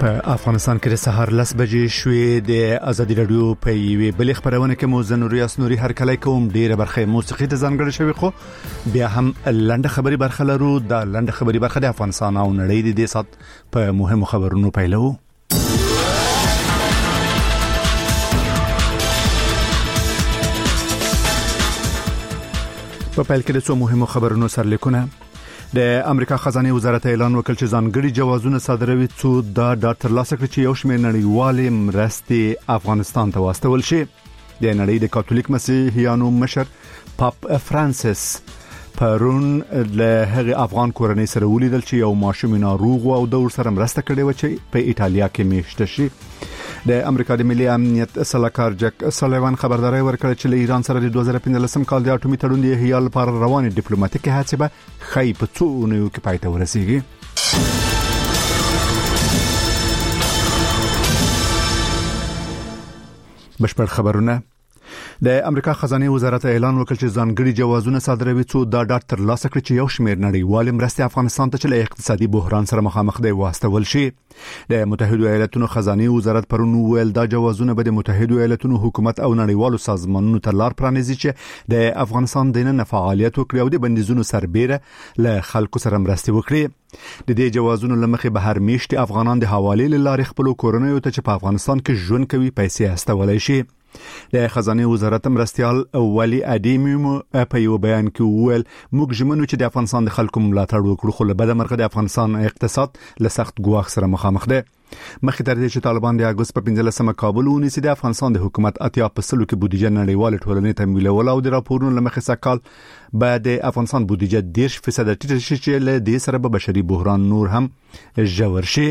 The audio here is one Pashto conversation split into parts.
په افغانستان کې د سهار 10 بجې شوې د ازادي رادیو په یوې بلې خبرونه کې موزن نوري هر کله کوم ډیره برخه موسیقي ته ځانګړې شوی خو بیا هم لنډه خبري برخه لرو. د لنډه خبري برخه د افغانستان او نړۍ د دې سات په مهمو خبرونو پیلو. په پیل کې د څو مهمو خبرونو سرلیکونه. د امریکا خزانه وزارت اعلان وکړ چې ځانګړي جوازونه صادروي څو د ترلاسه کړي چې یو شمېر نړیوالې مرستې افغانستان ته واستول شي. د نړۍ د کاتولیک مسیحیانو مشر پاپ فرانسیس پرون له هغه افغان کورنۍ سره ولیدل چې یو ماشوم ناروغ او د ور سره مرسته کړې و چې په ایتالیا کې میشته شي. د امریکا د ملي امنیت سلاکار جک سلیوان خبرداري ورکړه چې له ایران سره د 2015 کال د اټومي تړون د احیا لپاره روانه ډیپلوماټیکي هڅې به خی په څو اونیو کې پای ته ورسیږي. بشپړ خبرونه. د امریکا خزانه وزارت اعلان وکړ چې ځانګړي جوازونه صادروي څو د ډاټ ترلاسه کړي چې یو شمېر نړیوال مرستې افغانستان ته له اقتصادي بحران سره مخامخ دی واستول شي. د متحده ایالاتونو خزانه وزارت پرون ویل دا جوازونه به د متحده ایالاتونو حکومت او نړیوالو سازمانونو ته لار پرانیزي چې د افغانستان د نن فعالیت وکړي او د بندیزونو سربېره له خلکو سره مرستې وکړي. د دې جوازونو لمخې به هر میاشت افغانان د حواله لارې خپل کورنۍ ته چې په افغانستان کې ژوند کوي پیسې استولای شي. د خزانه وزارت مرستيال ولی ادیمو په یو بیان کې وویل موږ ژمنو چې د افغانستان د خلکو ملاتړ وکړو خو له بده مرغه د افغانستان اقتصاد له سخت ګواښ سره مخامخ دی. مخکې تر دې چې طالبان د اگست په 15 کابل ونیسي د افغانستان د حکومت 80% کې بودیجه نړیوال ټولنې تمویلول او د راپورونو لمخې سکهال بعد د افغانستان بودیجه 10% ټیټه شي چې له دې سره به بشري بحران نور هم ژور شي.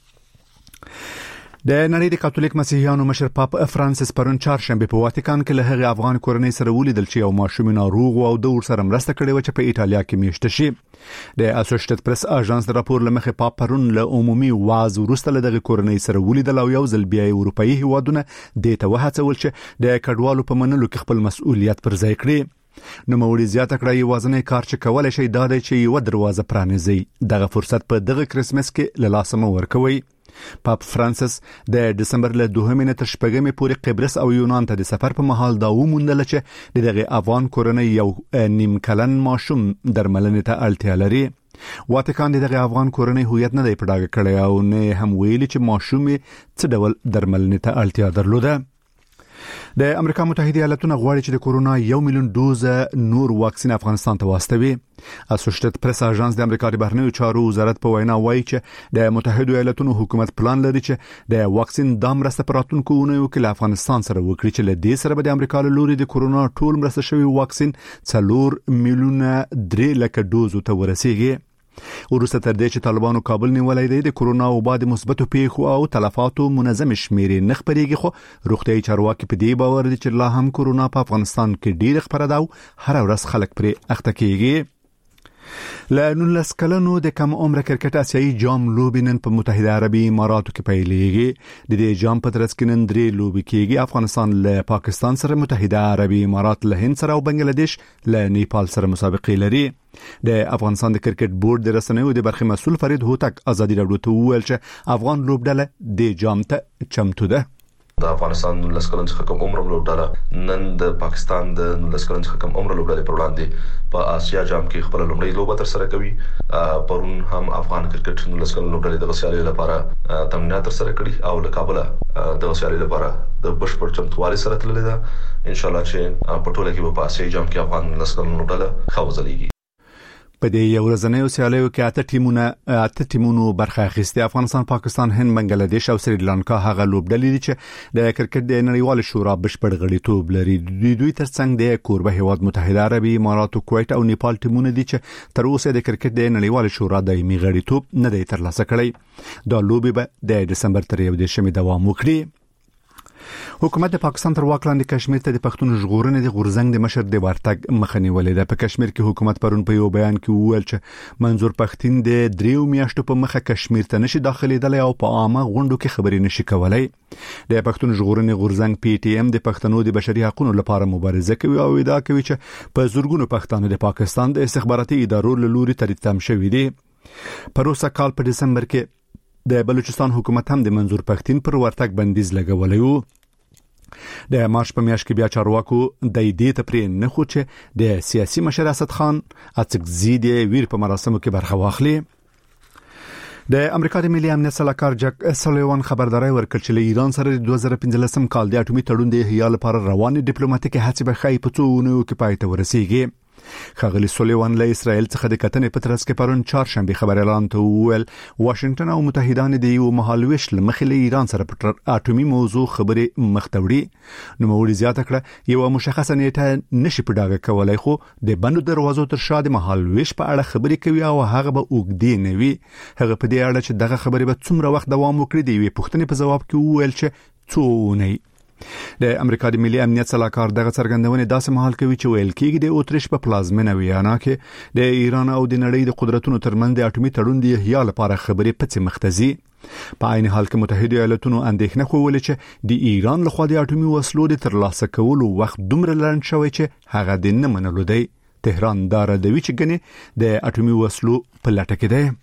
د نړۍ د کاتولیک مسیحیانو مشر پاپ فرانسیس پرون چهارشنبه په واتیکان کې له هغه افغان کورنۍ سره ولیدل چې یو ماشوم ناروغ او د ور سره مرسته کړې و چې په ایتالیا کې میشته شي. د اسوسییټډ پریس اژانس د راپور لمخې پاپ پرون له عمومي واز ورسته له دغه کورنۍ سره ولیدل او یو ځل بیا اروپאי هیوادونه د ته وهڅول چې د کډوالو په منلو کې خپل مسؤلیت پر ځای کړي. نو موري زیاته کړی یوازنی کار چې کولای شي دا دی چې یو دروازه پرانیزي. دغه فرصت په دغه کرسمس کې له لاسه مو ورکوي. پاپ فرانسیس د دسمبر له 2 تر 8 پورې قبرس او یونان ته د سفر په مهال دا وموندل چې دغه افغان کورنۍ یو نیم کلن ماشوم درملنې ته اړتیا لري. واتیکان دغه افغان کورنۍ هویت نه دی پډاګه کړی او نه هم ویلي چې ماشوم څه ډول درملنې ته اړتیا درلوده. د امریکا متحده ایالاتونو غواړي چې د کورونا 1 میلیون دوزه نور واکسین افغانستان ته واستوي. اسوسییټډ پریس اژانس د امریکا د بهرنیو چارو وزارت په وینا وایي چې د متحده ایالاتونو حکومت پلان لري چې د واکسین د مرسته پراتونکو اونیو کې له افغانستان سره وکړي چې له دې سره به د امریکا له لوري د کورونا ټول مرسته شوی واکسین 4 میلیونه 3 لک دوزو ته ورسیږي. ورسته تر دې چې طالبانو کابل نیولای دی د کورونا او بعد مثبتو پیښو او تلفاتو منظم شمیرې نه خبرېږي خو روغتیايي چارواکي په دې باور دي چې لا هم کورونا په افغانستان کې ډیر خبره ده او هر ورځ خلک پرې اخته کیږي. له 19 کلنو د کم عمر کرکټ آسیایي جام لوبې نن په متحده عربي اماراتو کې پیلېږي. د دې جام په ترڅ کې نن 3 لوبې کېږي. افغانستان له پاکستان سره، متحده عربي امارات له هند سره او بنگلاديش له نیپال سره مسابقې لري. د افغانستان د کرکټ بورډ د رسنیو د برخې مسؤل فرید هوتک ازادي راډیو ته وویل چې افغان لوبډله د جام ته چمتو ده. د افغانستان 19 کلن څخه کم عمر لوبډله نن د پاکستان د 19 کلن څخه کم عمر لوبډلې پر وړاندې په آسیا جام کې خپل لومړی لوبه تر سره کوي. پرون هم افغان کرکټ 19 کلن لوبډلې د غسیالي لپاره تمرینات تر سره کړي او له کابل د غسیالي لپاره د بشپړ چمتووالي سره تللې ده. ان شاء الله چې په ټوله کې په آسیا جام کې افغان 19 کلن لوبډله خوځلېږي. په دې یو ورځنیو سیالیو کې اته ټیمونو برخه اخیسته. افغانستان، پاکستان، هند، بنگلاديش او سریلانکا هغه لوبډلې دي چې د کرکټ د نړیوال شورا بشپړ غړیتوب لري. دوی ترڅنګ د کوربه هیواد متحده عربي امارات، کویت او نیپال ټیمونه دي چې تر اوسه د کرکټ د نړیوال شورا دایمي غړیتوب نه دی ترلاسه کړی. دا لوبې به د دسمبر تر 1 دوام وکړي. حکومت د پاکستان تر واک لاندې کشمیر ته د پښتون ژغورنې د غورزنګ د مشر د ورتګ مخه نیولې ده. په کشمیر کې حکومت پرون په یو بیان کې وویل چې منظور پښتين د 3 میاشتو په مخه کشمیر ته نشي داخليدلی او په عامه غونډو کې خبرې نشي کولای. د پښتون ژغورنې غورزنګ پی ټی ایم د پښتنو د بشري حقوقو لپاره مبارزه کوي او ادعا کوي چې په زورګونو پښتانه د پاکستان د استخباراتي ادارو له لوري تریتم شوي دي. پروسه کال په دسمبر کې د بلوچستان حکومت هم د منظور پښتين پر ورتګ بندیز لګولی و. د مارچ په میاشت کې بیا چارواکو د دې ته پرې نه خو چې د سیاسي مشر اسد خان اڅکزي د ویر په مراسمو کې برخه واخلي. د امریکا د ملي امنیت سلاکار جک سولیوان خبرداري ورکړ چې له ایران سره د 2015 کال د اټومي تړون د احیا لپاره روانې ډیپلوماټیکي هڅې به خای په څو کې پای ته ورسیږي. خغلی سولیوان له اسرائیل څخه د کتنې په ترڅ کې پرون چهارشنبه خبر اعلان ته وویل واشنگټن او متحدان د یو مهالويش لمخې له ایران سره په اټومي موضوع خبرې مختوړي. نو موري زیاته کړه یو مشخصه نیټه نشي په ډاګه کولای خو د بندو دروازو تر شا د مهالويش په اړه خبرې کوي او هغه به اوګدي نه وي. هغه په دې اړه چې دغه خبرې به څومره وخت دوام وکړي دی وي پښتنې په جواب کې وویل چې څو نه. د امریکا د ملي امنیت سلاکار دغه څرګندونه داسې مهال کوي چې ویل کېږي د اوتریش په پلازمینه ویانا کې د ایران او د نړۍ د قدرتونو ترمنځ د اټومي تړون د احیا لپاره خبرې پڅې مختزي. په عین حال کې متحده ایالاتونو اندېښنه کوله چې د ایران لخوا د اټومي وسلو د ترلاسه کولو وخت دومره لنډ شوی چې هغه د نه منلو دی. تهران دار د ویچ غني د اټومي وسلو په لټه کې دی.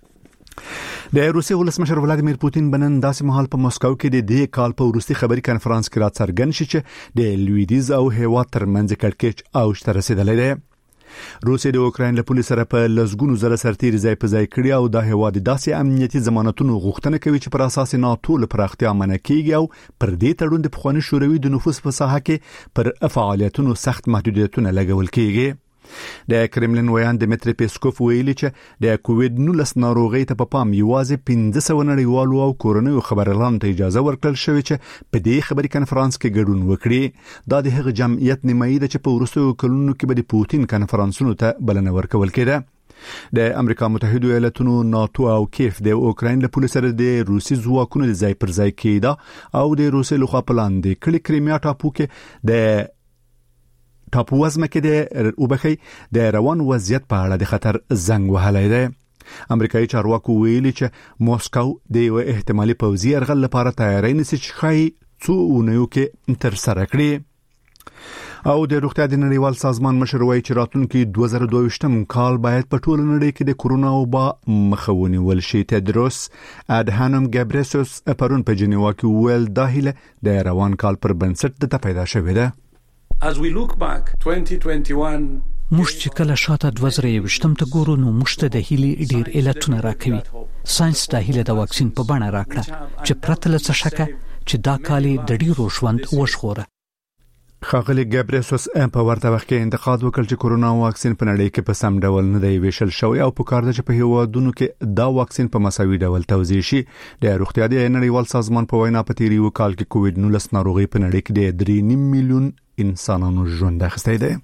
د روسي ولسمشر ولادیمیر پوتین بنن داسې مهال په مسکو کې د دې کال په وروستي خبري کانفرنس کې راڅرګند شي چې د لویدیز او هیواد ترمنځ کړکېچ اوج ته رسیدلی دی. روسي د اوکراین له پولیس سره په لزګونو زره سرتیر ځای په ځای کړی او د هیواد داسې امنیتي ضمانتونو غوښتنه کوي چې پر اساس ناتو له پراختیا منع کیږي او پر دې تړون د پخوانی شوروي د نفوذ په ساحه کې پر فعالیتونو سخت محدودیتونه لګول کیږي. د کرملین ویان دمیتری پیسکوف ویلي چې د کووید 19 ناروغي ته په پام یوازې 1500 نړیوالو او کورونو خبرلان ته اجازه ورکړل شوې چې په دې خبري کانفرنس کې ګډون وکړي. دا د هغه جمعیت نیمایي ده چې په وروستیو کلونو کې به د پوتین کانفرنسونو ته بلنه ورکول کېده. د امریکا متحده ایالاتونو ناتو او کیف د اوکراین له پولیس سره د روسي ځواکونو د ځای پر ځای کېده او د روسي لخوا پلان دی کړي کریمیا ټاپو کې د ټاپو وزمه کې د وبخي د روان وضعیت په اړه د خطر زنګ وهلی دی. امریکایي چارواکو ویلي چې موسکو د یو احتمالي پوځي یرغل لپاره تیاری نیسي چې خای څو اونیو کې تر سره کړي. او د روغتیا د نړیوال سازمان مشر وایي چې راتلونکي 2022م کال باید په ټول نړۍ کې د کورونا وبا مخاوني ولشي. تدروس ادهانم ګبرسوس پرون په جنیوا کې ویل داهله د روان کال پر بنسټ د پیدا شوې ده. As we look back 2021 موږ چې کله شاته 2021م ته ګورو نو موږ ته د هیلې ډیر علتونه راکوي. ساينس د هیلې د واکسین په بڼه راکړه چې پرته له څه شکه چې دا کال د ډیرو ژوند وژغوره. خاغلی ګبرسوس په ورته وخت کې انتقاد وکړ چې کورونا واکسین په نړۍ کې په سم ډول نه دی ویشل شوی او په کار ده چې په هیوادونو کې دا واکسین په مساوي ډول توزیع شي. د روغتیا د نړیوال سازمان په وینا په تیریو کال کې کووید 19 ناروغي په نړۍ کې د 3.5 میلیون انسانانو ژوند اخیستی دی.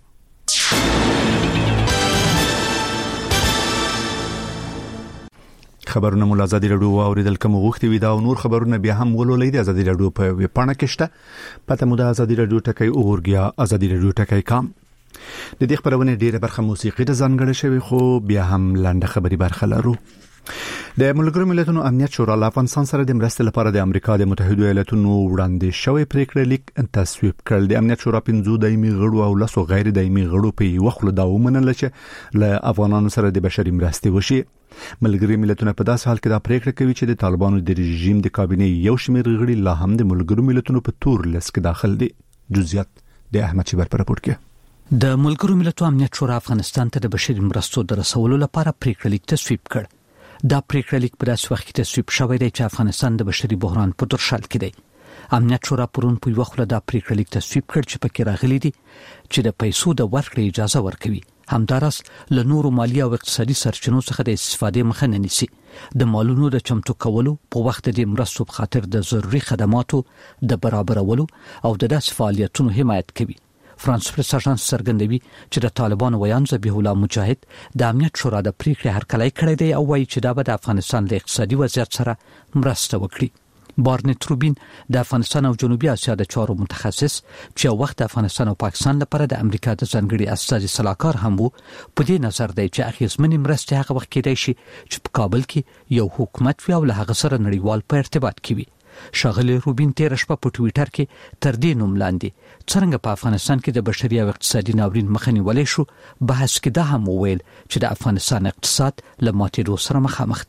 خبرونه مول ازادي رادیو اوریدل کوم غوښتي وي دا او نور خبرونه بیا هم ولولئ د ازادي رادیو په ویب پاڼه کې شته. پته مو د ازادي رادیو ټکی اورګیا ازادي رادیو ټکی کام. د دې خبرونه ډیره برخه موسیقي ته ځانګړې شوی خو بیا هم لاندې خبري برخه لرو. د ملګرو ملتونو امنیت شورا له افغانستان سره د مرستې لپاره د امریکا د متحده ایالاتونو وړاندې شوی پریکړه لیک تصویب کړل. د امنیت شورا 15 دایمي غړو او 10 غیر دایمي غړو په یو خل دا ومنل چې له افغانانو سره د بشري مرستې وشي. ملګری ملتونه په داس حال کې دا پریکړه کوي چې د طالبانو د رژیم د کابینې یو شمېر غړي لا هم د ملګرو ملتونو په تور لس کې داخل دي. جزئیات د احمد شبر پر راپور کې. د ملګرو ملتونو امنیت شورا افغانستان ته د بشري مرستو د رسولو لپاره پریکړه لیک تصویب کړ. دا پریکړه لیک په داس وخت کې تصویب شوی دی چې افغانستان د بشري بحران په درشل کې دی. امنیت شورا پرون په یو خله دا پریکړه لیک تصویب کړ چې پکې راغلي دي چې د پیسو د ورکړې اجازه ورکوي. همدارس له نورو مالی او اقتصادي سرچینو څخه د استفادې مخه نه نیسي. د مالونو د چمتو کولو په وخت د مرستو په خاطر د ضروري خدماتو د برابرولو او د داس فعالیتونو حمایت کوي. فرانس پریس اژانس څرګندوي چې د طالبانو ویان ذبیح الله مجاهد د امنیت شورا د پریکړې هرکلی کړی دی او وایي چې دا به د افغانستان له اقتصادي وضعیت سره مرسته وکړي. بارنت روبین د افغانستان او جنوبي اسیا د چارو متخصص چې وخت د افغانستان او پاکستان لپاره د امریکا د ځانګړي استازي سلاکار هم وو په دې نظر دی چې اخیزمنې مرستې هغه وخت کېدای شي چې په کابل کې یو حکومت وي او له هغه سره نړیوال په ارتباط کې وي. شاغلی روبین تیر شپه په ټوئیټر کې تر دې نوم لاندې څنګه په افغانستان کې د بشري او اقتصادي ناورین مخه نیولای شو بحث کې دا هم ویل چې د افغانستان اقتصاد له ماتېدو سره مخامخ دی.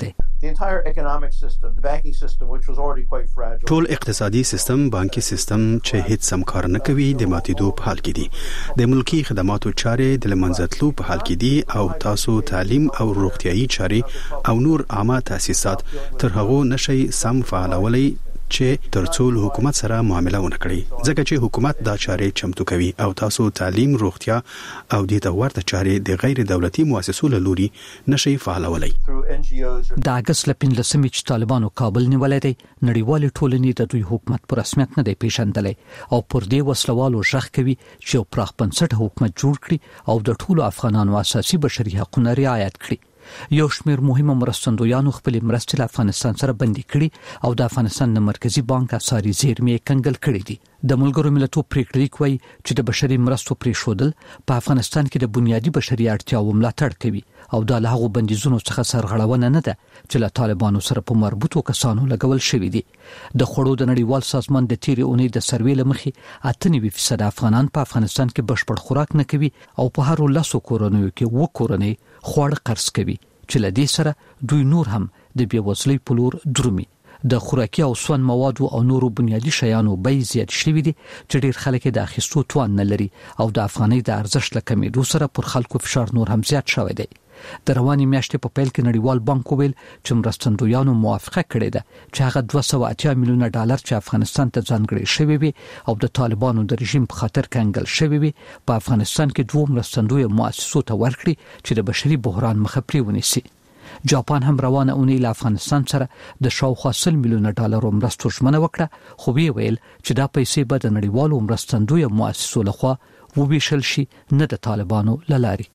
ټول اقتصادي سیستم، بانکي سیستم چې هیڅ سم کار نه کوي د ماتېدو په حال کې دي. د ملکی خدماتو چارې د لمنځتلو په حال کې دي او تاسو تعلیم او روغتيایي چارې او نور عامه تاسیسات تر هغه نشي سم فعالولای چې ترڅو حکومت سره معامله ونکړي، ځکه چې حکومت دا چارې چمتو کوي او تاسو تعلیم، روغتیا او د ورته چارې د غیر دولتي مؤسسو له لوري نشي فعالولای. د اگست لپاره لسمې چې طالبانو کابل نیولې دي، نړیوال ټولنې د دوی حکومت پر رسمیت نه دی پیژندلی او پر دې وسلوالو ژغ کوي چې یو پراخ بنسټ حکومت جوړ کړي او د ټولو افغانانو اساسي بشري حقوقو رعایت کړي. یو شمېر مهمه مرستندویانو خپل مرستې له افغانستان سره بندي کړي او د افغانستان د مرکزی بانک اساري زیرمې کنګل کړي دي. د ملګرو ملتونو پریکړه کوي چې د بشري مرستو پریښودل په افغانستان کې د بنیادی بشري اړتیاو ملاتړ کوي او د هغو بندیزونو څخه سرغړونه نه ده چې له طالبانو سره په مربوطو کسانو لګول شوی دي. د خړو د نړیوال سازمان د تیرې اونۍ د سروې لمخې 98% افغانان په افغانستان کې بشپړ خوراک نه کوي او په هر 10 کورنیو کې 2 کورنۍ خواړه قرض کوي چې لدې سره دوی نور هم د بیوزلۍ په لور درومي. د خوراکي او سون موادو او نورو بنیادی شیانو بیې زیات شوي دي چې ډیر خلک د اخیستو توان نه لري او د افغانۍ د ارزښت له کمیدو سره پر خلکو فشار نور هم زیات شوی دی. د رواني میاشتې په پیل کې نړیوال بانک ویل چې مرستندویانو موافقه کړې ده چې هغه $280 میلیونه چې افغانستان ته ځانګړي شوی وي او د طالبانو د رژیم په خاطر کنګل شوی وي په افغانستان کې 2 مرستندوی مؤسسو ته ورکړي چې د بشري بحران مخه پرې ونیسي. جاپان هم روانه اونۍ له افغانستان سره د شاوخوا $100 میلیونه مرستو ژمنه وکړه، خو ویل چې دا پیسې به د نړیوالو مرستندوی مؤسسو لخوا وویشل شي، نه د طالبانو لاري.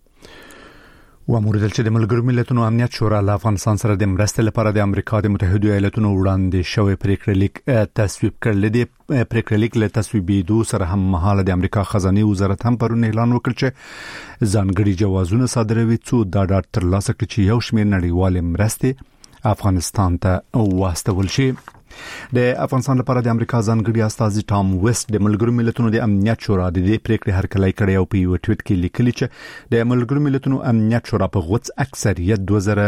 ومورد چې د ملګرو ملتونو امنیت شورا له افغانستان سره د مرستې لپاره د امریکا د متحده ایالاتونو وړاندې شوی پریکړه لیک تصویب کړل. د پریکړه لیک له تصویبېدو سره هم مهاله د امریکا خزانه وزارت هم پرون اعلان وکړ چې ځانګړي جوازونه صادروي څو دا ډاډ ترلاسه کړي چې یو شمېر نړیوال مرستې افغانستان ته واستول شي. د افغانستان لپاره د امریکا ځانګړي استازي ټام ویسټ د ملګرو ملتونو د امنیت شورا د دې پریکړې هرکلی کړی او په یو ټویټ کې لیکلي چې د ملګرو ملتونو امنیت شورا په غوڅ اکثریت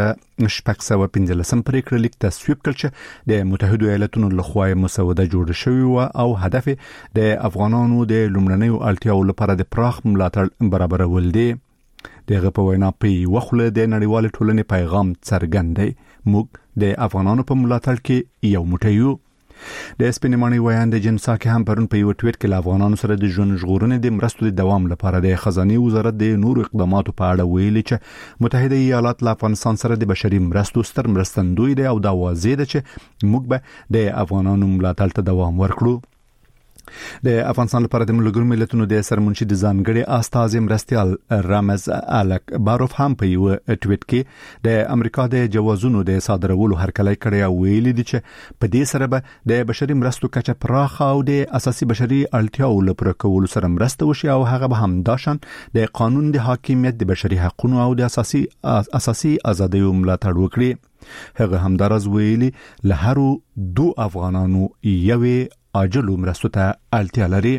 2615 پریکړه لیک تصویب کړ چې د متحده ایالاتونو لخوا مسوده جوړه شوې و او هدف د افغانانو د لومړنیو اړتیاو لپاره د پراخ ملاتړ برابرول دي. دغه په وینا په وخت د نړیوال ټولنې پیغام څرګند دی، موږ د افغانانو په ملاتړ کې یو موټی یو. د سپینمانی ویان د جنسا کې هم پرون په یو ټویټ کې له افغانانو سره د ژوند ژغورنې د مرستو د دوام لپاره د خزانه وزارت د نورو اقداماتو په اړه ویلي چې متحده ایالات له افغانستان سره د بشري مرستو ستر مرستندوی دی او دا واضح ده چې موږ به د افغانانو ملاتړ ته دوام ورکړو. د افغانستان لپاره د ملګرو ملتونو د سرمنشي د ځانګړي استازي مرستيال رامز الک باروف هم په یو ټویټ کې د امریکا د جوازونو د صادرولو هرکلی کړی او ویلي دي چې په دې سره به د بشري مرستو کچه پراخه او د اساسي بشري اړتیاو لپاره کول سره مرسته وشي او هغه به هم داشن د قانون د حاکمیت د بشري حقوقو او د اساسي ازادیو ملاتړ وکړي. هغه هم درز ویلي له هرو 2 افغانانو یوې اجلو مرستو ته اړتیا لري.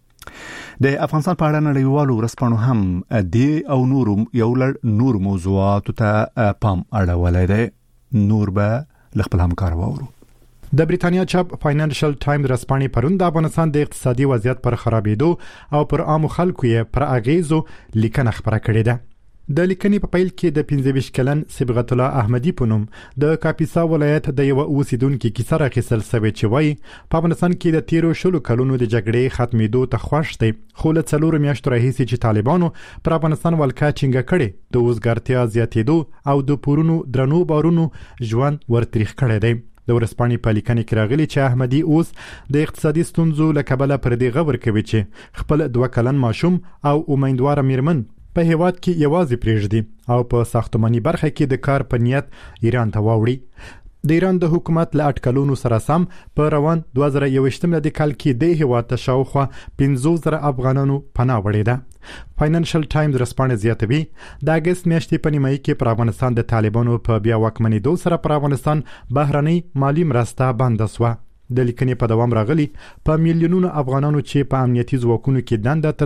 د افغانستان په اړه نړیوالو ورځپاڼو هم د او نور موضوعاتو ته پام اړولای دی. نور به خپل همکار وورو. د بریټانیا چاپ فاینانشل ټایم ورځپاڼې پرون د افغانستان د اقتصادي وضعیت پر خرابېدو او پر عام خلکو یې پر اغیزو لیکنه خبره کړې ده. د لیکنې په پیل کې د 25 کلن صبغت الله احمدی په نوم د کاپیسا ولایت د یو اوسیدونکو کیسه راخیستل شوې چې وایي په افغانستان کې د 13 کلونو د جګړې ختمېدو ته خوښ دی، خو له 4 میاشتو راهیسې چې طالبانو پر افغانستان ولکه چینګه کړې د وزګارتیا زیاتېدو او د پورونو درنو بارونو ژوند ورتریخ کړی دی. د ورځپاڼې په لیکنه کې راغلي چې احمدی اوس د اقتصادي ستونزو له کبله پر دې غور کوي چې خپل 2 کلن ماشوم او امیدواره میرمن په هیواد کې یوازې پریږدي او په ساختماني برخه کې د کار په نیت ایران ته واوړي. د ایران د حکومت له اټکلونو سره سم په روان 2021 د کال کې د هیواد ته شاوخوا 15,000 افغانانو پناه وړي ده. فاینانشل ټایمز ورځپاڼه زیاتوي د اگست میاشتې په نیمایي کې پر افغانستان د طالبانو په بیا واکمنېدو سره پر افغانستان بهرنۍ مالی مرسته بنده شوه. د لیکنې په دوام راغلي په میلیونونو افغانانو چې په امنیتي ځواکونو کې دنده